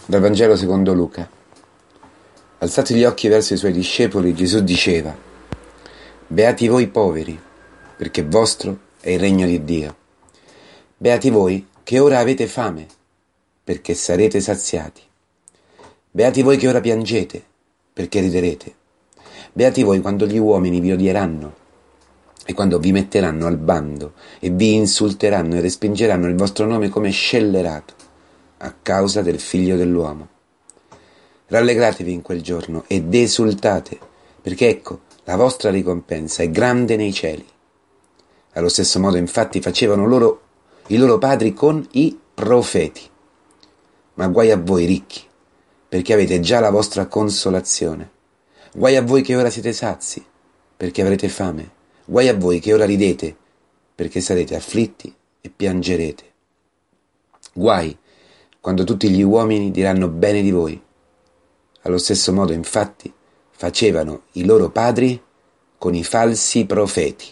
Dal Vangelo secondo Luca. Alzati gli occhi verso i suoi discepoli, Gesù diceva: Beati voi poveri, perché vostro è il regno di Dio. Beati voi che ora avete fame, perché sarete saziati. Beati voi che ora piangete, perché riderete. Beati voi quando gli uomini vi odieranno e quando vi metteranno al bando e vi insulteranno e respingeranno il vostro nome come scellerato a causa del Figlio dell'uomo. Rallegratevi in quel giorno ed esultate, perché ecco, la vostra ricompensa è grande nei cieli. Allo stesso modo, infatti, facevano i loro padri con i profeti. Ma guai a voi ricchi, perché avete già la vostra consolazione. Guai a voi che ora siete sazi, perché avrete fame. Guai a voi che ora ridete, perché sarete afflitti e piangerete. Guai quando tutti gli uomini diranno bene di voi. Allo stesso modo, infatti, facevano i loro padri con i falsi profeti.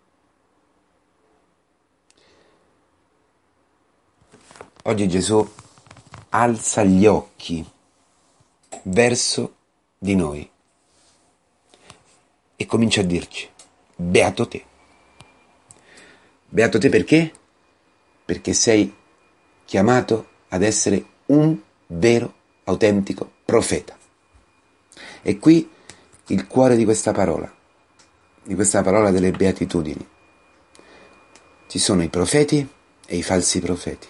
Oggi Gesù alza gli occhi verso di noi e comincia a dirci: beato te. Beato te perché? Perché sei chiamato ad essere un vero, autentico profeta. E qui il cuore di questa parola delle beatitudini. Ci sono i profeti e i falsi profeti.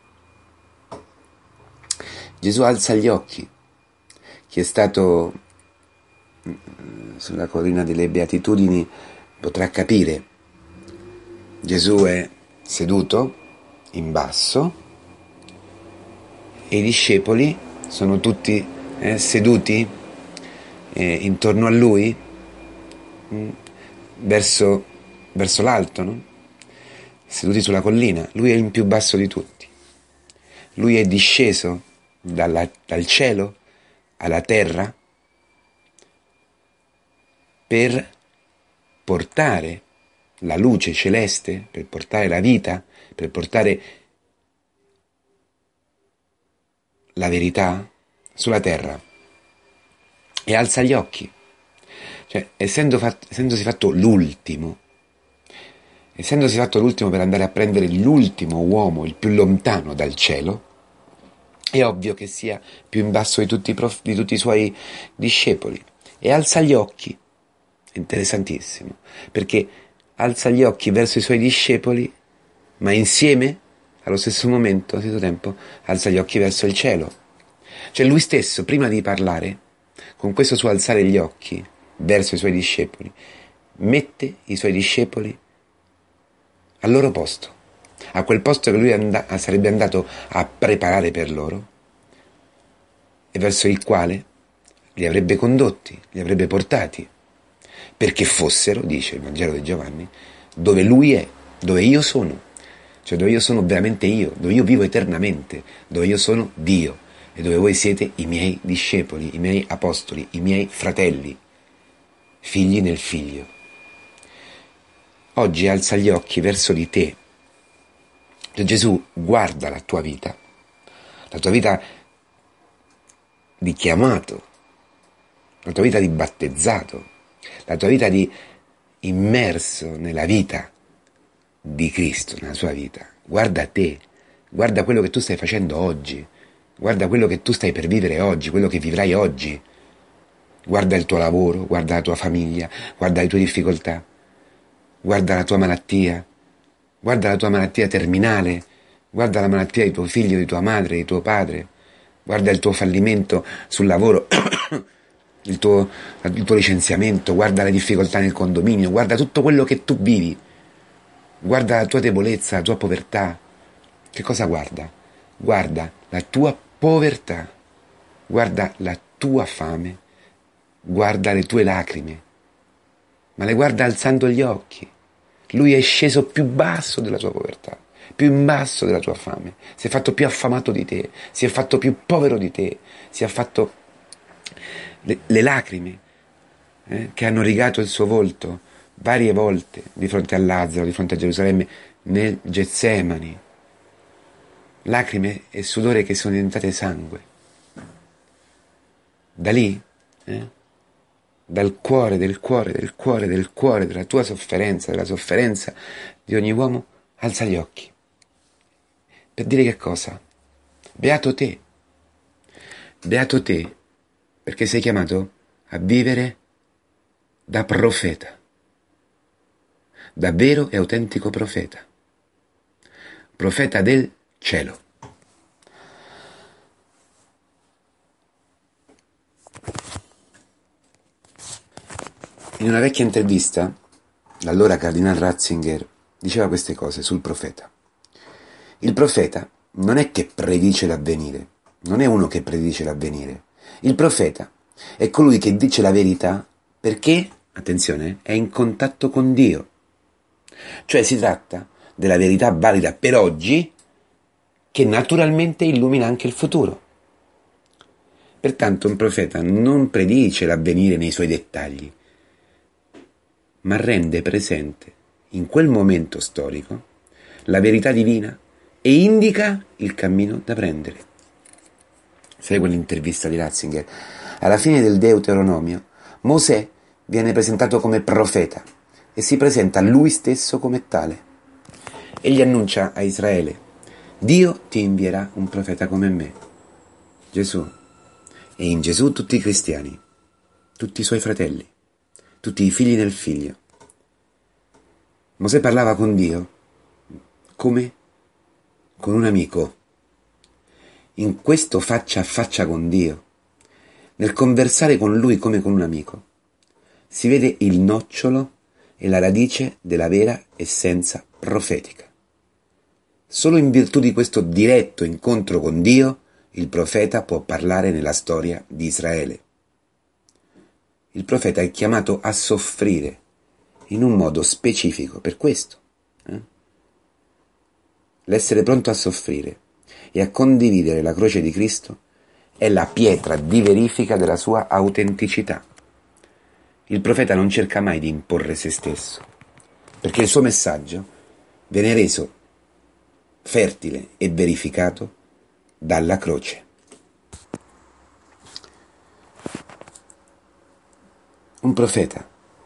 Gesù alza gli occhi. Chi è stato sulla collina delle beatitudini potrà capire. Gesù è seduto in basso e i discepoli sono tutti seduti intorno a lui verso l'alto, no? Seduti sulla collina. Lui è il più basso di tutti. Lui è disceso dal cielo alla terra per portare la luce celeste, per portare la vita, per portare la verità sulla terra. E alza gli occhi. Cioè, essendosi fatto l'ultimo per andare a prendere l'ultimo uomo, il più lontano dal cielo, è ovvio che sia più in basso di tutti i suoi discepoli. E alza gli occhi. È interessantissimo, perché alza gli occhi verso i suoi discepoli, ma insieme, allo stesso momento, allo stesso tempo, alza gli occhi verso il cielo. Cioè lui stesso, prima di parlare, con questo suo alzare gli occhi verso i suoi discepoli, mette i suoi discepoli al loro posto, a quel posto che lui sarebbe andato a preparare per loro e verso il quale li avrebbe condotti, li avrebbe portati, perché fossero, dice il Vangelo di Giovanni, dove lui è, dove io sono, cioè dove io sono veramente io, dove io vivo eternamente, dove io sono Dio e dove voi siete i miei discepoli, i miei apostoli, i miei fratelli, figli nel figlio. Oggi alza gli occhi verso di te. Gesù guarda la tua vita di chiamato, la tua vita di battezzato, la tua vita di immerso nella vita di Cristo, nella sua vita. Guarda te, guarda quello che tu stai facendo oggi, guarda quello che tu stai per vivere oggi, quello che vivrai oggi. Guarda il tuo lavoro, guarda la tua famiglia, guarda le tue difficoltà, guarda la tua malattia terminale, guarda la malattia di tuo figlio, di tua madre, di tuo padre, guarda il tuo fallimento sul lavoro, il tuo licenziamento, guarda le difficoltà nel condominio, guarda tutto quello che tu vivi, guarda la tua debolezza, la tua povertà. Che cosa guarda? Guarda la tua povertà, guarda la tua fame, guarda le tue lacrime, ma le guarda alzando gli occhi. Lui è sceso più basso della tua povertà, più in basso della tua fame, si è fatto più affamato di te, si è fatto più povero di te, si è fatto le lacrime che hanno rigato il suo volto varie volte di fronte a Lazzaro, di fronte a Gerusalemme, nel Getsemani. Lacrime e sudore che sono diventate sangue. Da lì, dal cuore, del cuore, del cuore, del cuore, della tua sofferenza, della sofferenza di ogni uomo, alza gli occhi. Per dire che cosa? Beato te, perché sei chiamato a vivere da profeta, da vero e autentico profeta del cielo. In una vecchia intervista, l'allora Cardinal Ratzinger diceva queste cose sul profeta. Il profeta non è che predice l'avvenire, non è uno che predice l'avvenire. Il profeta è colui che dice la verità perché, attenzione, è in contatto con Dio. Cioè si tratta della verità valida per oggi che naturalmente illumina anche il futuro. Pertanto un profeta non predice l'avvenire nei suoi dettagli, ma rende presente in quel momento storico la verità divina e indica il cammino da prendere. Segue l'intervista di Ratzinger. Alla fine del Deuteronomio, Mosè viene presentato come profeta e si presenta lui stesso come tale. Egli annuncia a Israele: Dio ti invierà un profeta come me, Gesù, e in Gesù tutti i cristiani, tutti i suoi fratelli, tutti i figli del figlio. Mosè parlava con Dio come con un amico. In questo faccia a faccia con Dio, nel conversare con Lui come con un amico, si vede il nocciolo e la radice della vera essenza profetica. Solo in virtù di questo diretto incontro con Dio, il profeta può parlare nella storia di Israele. Il profeta è chiamato a soffrire in un modo specifico per questo. L'essere pronto a soffrire e a condividere la croce di Cristo è la pietra di verifica della sua autenticità. Il profeta non cerca mai di imporre se stesso, perché il suo messaggio viene reso fertile e verificato dalla croce. Un profeta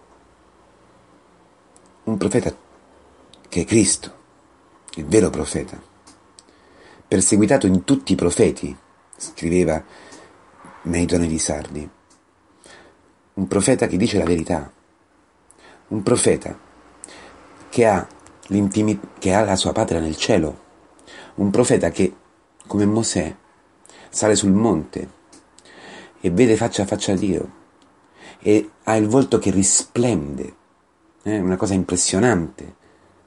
che è Cristo, il vero profeta, perseguitato in tutti i profeti, scriveva Meitone di Sardi, un profeta che dice la verità, un profeta che ha la sua patria nel cielo, un profeta che, come Mosè, sale sul monte e vede faccia a faccia Dio e ha il volto che risplende, una cosa impressionante,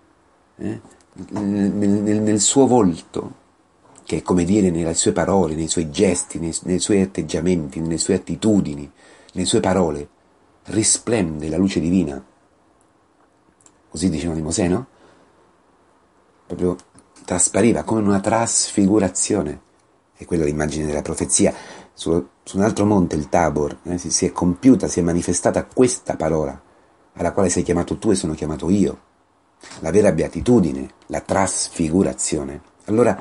nel suo volto, che è come dire nelle sue parole, nei suoi gesti, nei suoi atteggiamenti, nelle sue attitudini, nelle sue parole, risplende la luce divina. Così dicevano di Mosè, no? Proprio traspariva come una trasfigurazione. È quella l'immagine della profezia. Su un altro monte, il Tabor, si è compiuta, si è manifestata questa parola, alla quale sei chiamato tu e sono chiamato io. La vera beatitudine, la trasfigurazione. Allora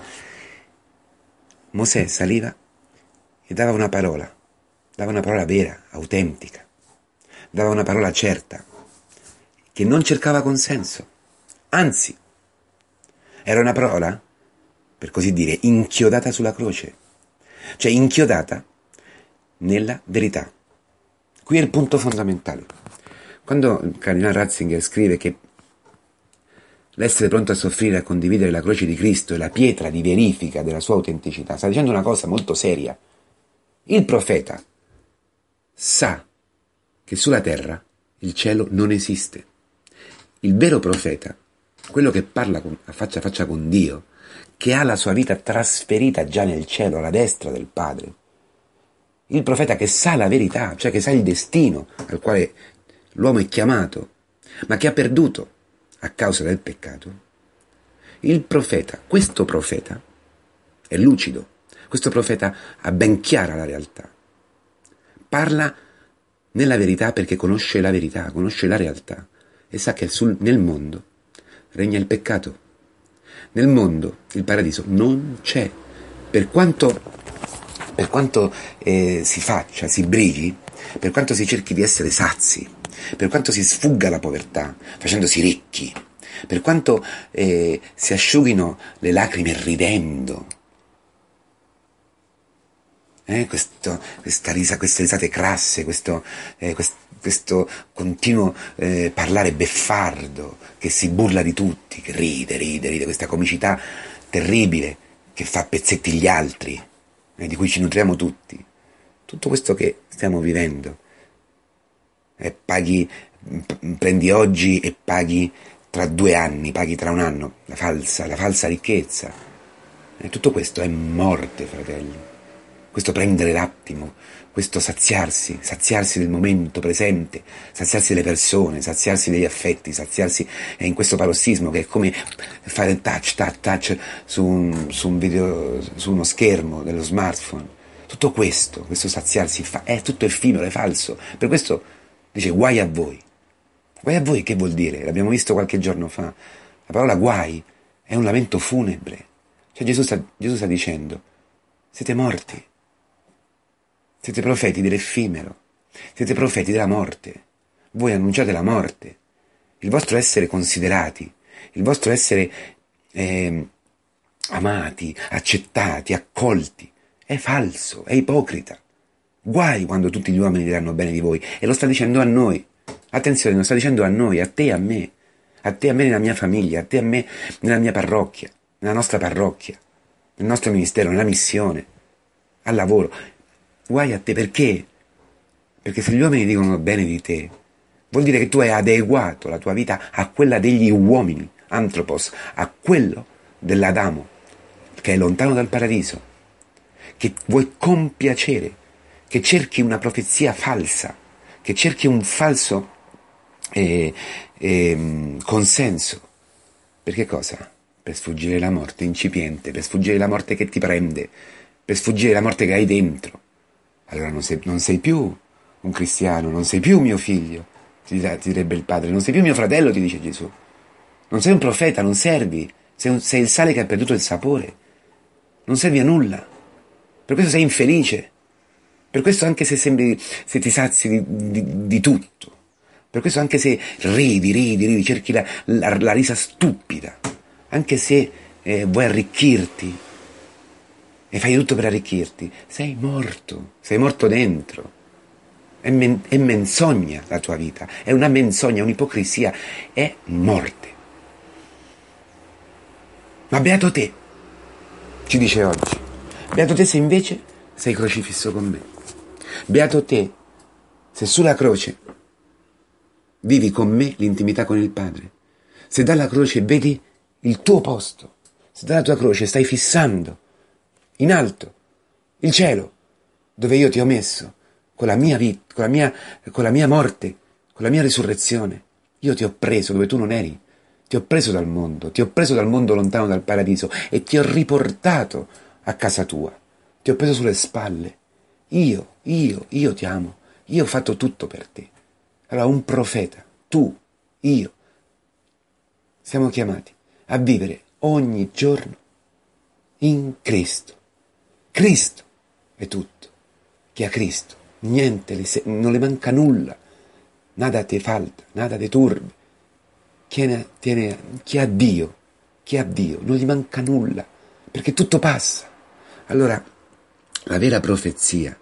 Mosè saliva e dava una parola vera, autentica, dava una parola certa, che non cercava consenso, anzi, era una parola, per così dire, inchiodata sulla croce, cioè inchiodata nella verità. Qui è il punto fondamentale. Quando il Cardinal Ratzinger scrive che l'essere pronto a soffrire e a condividere la croce di Cristo è la pietra di verifica della sua autenticità, sta dicendo una cosa molto seria. Il profeta sa che sulla terra il cielo non esiste. Il vero profeta, quello che parla a faccia con Dio, che ha la sua vita trasferita già nel cielo, alla destra del Padre, il profeta che sa la verità, cioè che sa il destino al quale l'uomo è chiamato, ma che ha perduto a causa del peccato, il profeta, questo profeta, è lucido, questo profeta ha ben chiara la realtà, parla nella verità perché conosce la verità, conosce la realtà e sa che nel mondo regna il peccato, nel mondo il paradiso non c'è, per quanto per quanto si faccia, si brighi, per quanto si cerchi di essere sazi, per quanto si sfugga alla povertà, facendosi ricchi, per quanto si asciughino le lacrime ridendo, queste risate crasse, questo continuo parlare beffardo che si burla di tutti, che ride, questa comicità terribile che fa a pezzetti gli altri, di cui ci nutriamo tutti. Tutto questo che stiamo vivendo, prendi oggi e paghi tra 2 anni, paghi tra 1 anno, la falsa ricchezza. Tutto questo è morte, fratelli. Questo prendere l'attimo, questo saziarsi del momento presente, saziarsi delle persone, saziarsi degli affetti, saziarsi in questo parossismo che è come fare touch su un video, su uno schermo dello smartphone. Tutto questo saziarsi è tutto effimero, è falso. Per questo dice guai a voi. Guai a voi che vuol dire? L'abbiamo visto qualche giorno fa. La parola guai è un lamento funebre. Cioè Gesù sta dicendo, siete morti. Siete profeti dell'effimero, siete profeti della morte, voi annunciate la morte, il vostro essere considerati, il vostro essere amati, accettati, accolti, è falso, è ipocrita. Guai quando tutti gli uomini diranno bene di voi, e lo sta dicendo a noi, attenzione, lo sta dicendo a noi, a te e a me nella mia famiglia, a te e a me nella mia parrocchia, nella nostra parrocchia, nel nostro ministero, nella missione, al lavoro. Guai a te, perché? Perché se gli uomini dicono bene di te, vuol dire che tu hai adeguato la tua vita a quella degli uomini, anthropos, a quello dell'Adamo, che è lontano dal paradiso, che vuoi compiacere, che cerchi una profezia falsa, che cerchi un falso consenso. Per che cosa? Per sfuggire la morte incipiente, per sfuggire la morte che ti prende, per sfuggire la morte che hai dentro. Allora non sei più un cristiano, non sei più mio figlio, ti direbbe il padre, non sei più mio fratello, ti dice Gesù. Non sei un profeta, non servi, sei il sale che ha perduto il sapore, non servi a nulla. Per questo sei infelice, per questo anche se ti sazi di tutto, per questo anche se ridi, cerchi la risa stupida, anche se vuoi arricchirti, e fai tutto per arricchirti, sei morto dentro. È menzogna la tua vita, è una menzogna, un'ipocrisia, è morte. Ma beato te, ci dice oggi, beato te se invece sei crocifisso con me, beato te se sulla croce vivi con me l'intimità con il Padre, se dalla croce vedi il tuo posto, se dalla tua croce stai fissando in alto il cielo, dove io ti ho messo con la mia vita, con la mia morte, con la mia risurrezione. Io ti ho preso dove tu non eri, ti ho preso dal mondo lontano dal paradiso e ti ho riportato a casa tua, ti ho preso sulle spalle. Io ti amo, io ho fatto tutto per te. Allora un profeta, tu, io, siamo chiamati a vivere ogni giorno in Cristo. Cristo è tutto. Chi ha Cristo, niente, non le manca nulla, nada te falta, nada te turbe. Chi ha Dio, non gli manca nulla, perché tutto passa. Allora, la vera profezia,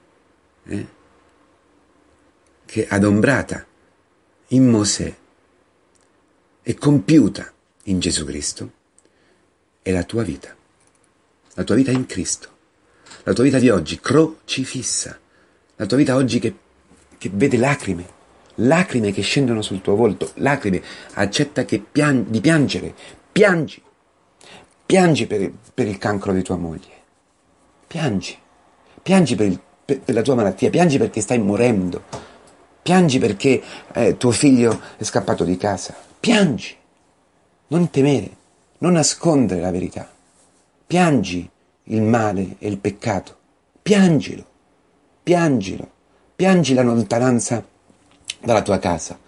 che adombrata in Mosè e compiuta in Gesù Cristo, è la tua vita in Cristo. La tua vita di oggi crocifissa, la tua vita oggi che vede lacrime che scendono sul tuo volto, lacrime, accetta di piangere, piangi per il cancro di tua moglie, piangi per la tua malattia, piangi perché stai morendo, piangi perché tuo figlio è scappato di casa, piangi, non temere, non nascondere la verità, piangi il male e il peccato, piangi la lontananza dalla tua casa,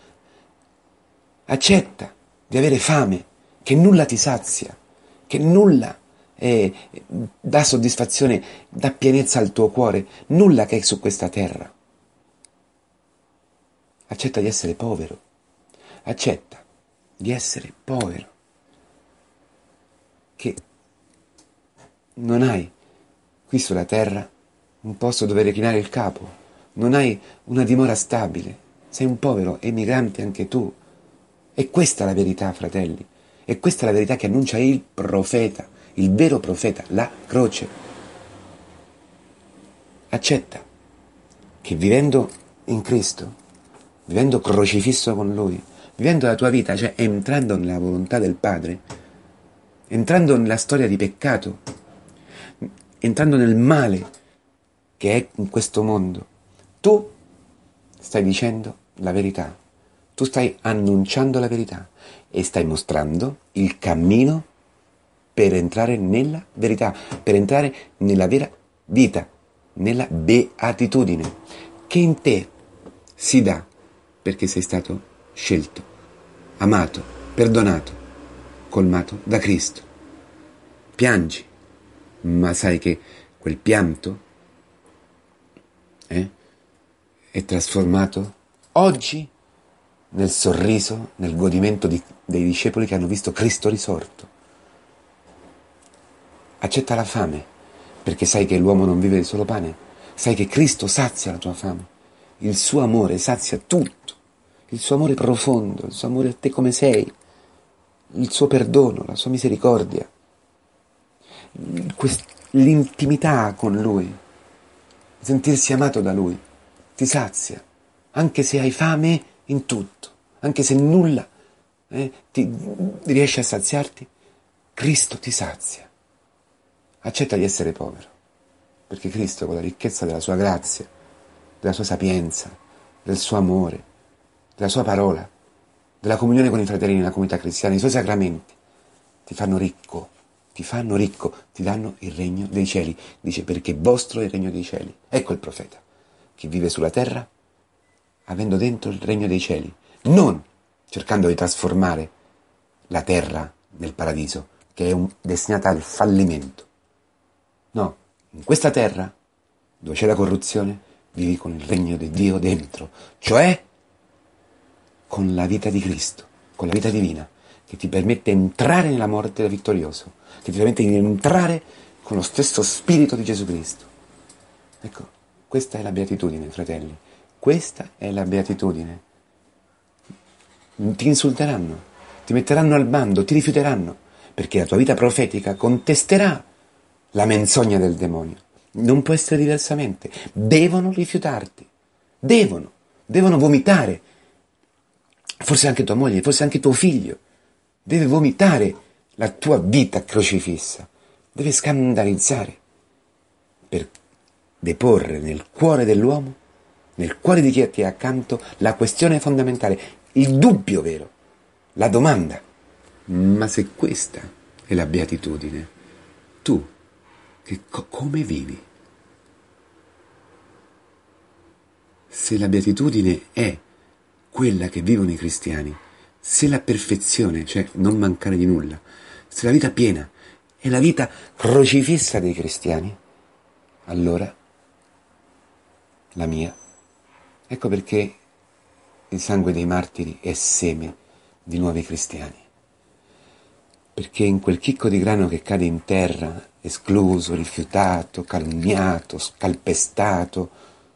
accetta di avere fame, che nulla ti sazia, che nulla dà soddisfazione, dà pienezza al tuo cuore, nulla che è su questa terra. Accetta di essere povero, accetta di essere povero, che non hai qui sulla terra un posto dove reclinare il capo, non hai una dimora stabile, sei un povero emigrante anche tu. E questa è la verità, fratelli, e questa è la verità che annuncia il profeta, il vero profeta, la croce. Accetta che vivendo in Cristo, vivendo crocifisso con Lui, vivendo la tua vita, cioè entrando nella volontà del Padre, entrando nella storia di peccato, entrando nel male che è in questo mondo, tu stai dicendo la verità, tu stai annunciando la verità e stai mostrando il cammino per entrare nella verità, per entrare nella vera vita, nella beatitudine, che in te si dà perché sei stato scelto, amato, perdonato, colmato da Cristo. Piangi, ma sai che quel pianto è trasformato oggi nel sorriso, nel godimento dei discepoli che hanno visto Cristo risorto. Accetta la fame, perché sai che l'uomo non vive di solo pane, sai che Cristo sazia la tua fame, il suo amore sazia tutto, il suo amore profondo, il suo amore a te come sei, il suo perdono, la sua misericordia, l'intimità con Lui, sentirsi amato da Lui, ti sazia, anche se hai fame in tutto, anche se nulla ti riesce a saziarti, Cristo ti sazia. Accetta di essere povero, perché Cristo, con la ricchezza della sua grazia, della sua sapienza, del suo amore, della sua parola, della comunione con i fratelli nella comunità cristiana, i suoi sacramenti, ti fanno ricco, ti danno il regno dei cieli. Dice, perché vostro è il regno dei cieli. Ecco il profeta, che vive sulla terra, avendo dentro il regno dei cieli, non cercando di trasformare la terra nel paradiso, che è destinata al fallimento. No, in questa terra, dove c'è la corruzione, vivi con il regno di Dio dentro, cioè con la vita di Cristo, con la vita divina, che ti permette di entrare nella morte da vittorioso, che ti permette di entrare con lo stesso spirito di Gesù Cristo. Ecco, questa è la beatitudine, fratelli, questa è la beatitudine. Ti insulteranno, ti metteranno al bando, ti rifiuteranno, perché la tua vita profetica contesterà la menzogna del demonio. Non può essere diversamente. Devono rifiutarti. Devono vomitare. Forse anche tua moglie, forse anche tuo figlio. Deve vomitare la tua vita crocifissa. Deve scandalizzare per deporre nel cuore dell'uomo, nel cuore di chi ti è accanto, la questione fondamentale, il dubbio vero, la domanda. Ma se questa è la beatitudine, tu come vivi? Se la beatitudine è quella che vivono i cristiani, se la perfezione, cioè non mancare di nulla, se la vita piena è la vita crocifissa dei cristiani, allora la mia, ecco perché il sangue dei martiri è seme di nuovi cristiani. Perché in quel chicco di grano che cade in terra, escluso, rifiutato, calunniato, scalpestato,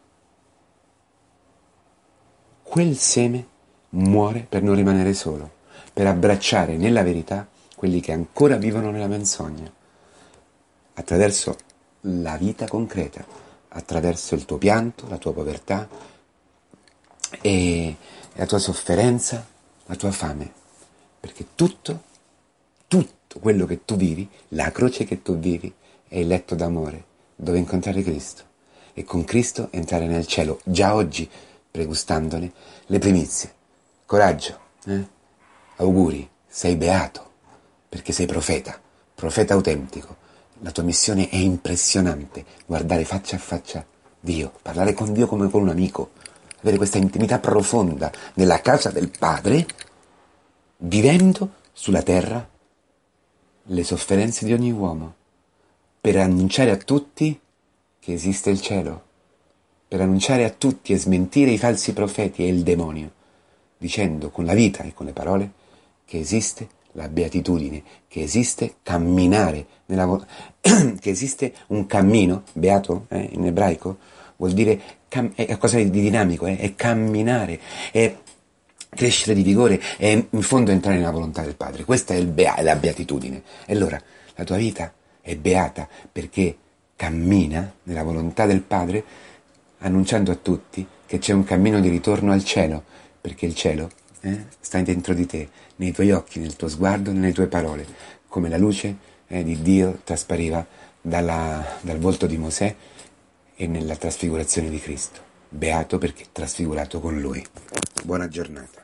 quel seme muore per non rimanere solo, per abbracciare nella verità quelli che ancora vivono nella menzogna, attraverso la vita concreta, attraverso il tuo pianto, la tua povertà e la tua sofferenza, la tua fame, perché tutto quello che tu vivi, la croce che tu vivi, è il letto d'amore, dove incontrare Cristo, e con Cristo entrare nel cielo, già oggi, pregustandone le primizie. Coraggio, auguri, sei beato, perché sei profeta autentico. La tua missione è impressionante, guardare faccia a faccia Dio, parlare con Dio come con un amico, avere questa intimità profonda nella casa del Padre, vivendo sulla terra le sofferenze di ogni uomo, per annunciare a tutti che esiste il cielo, per annunciare a tutti e smentire i falsi profeti e il demonio, dicendo con la vita e con le parole che esiste la beatitudine, che esiste camminare che esiste un cammino, beato in ebraico, vuol dire è qualcosa di dinamico, è camminare, è crescere di vigore, è in fondo entrare nella volontà del Padre. Questa è la beatitudine. E allora la tua vita è beata perché cammina nella volontà del Padre, annunciando a tutti che c'è un cammino di ritorno al cielo, perché il cielo sta dentro di te, nei tuoi occhi, nel tuo sguardo, nelle tue parole, come la luce di Dio traspariva dal volto di Mosè e nella trasfigurazione di Cristo. Beato perché trasfigurato con Lui. Buona giornata.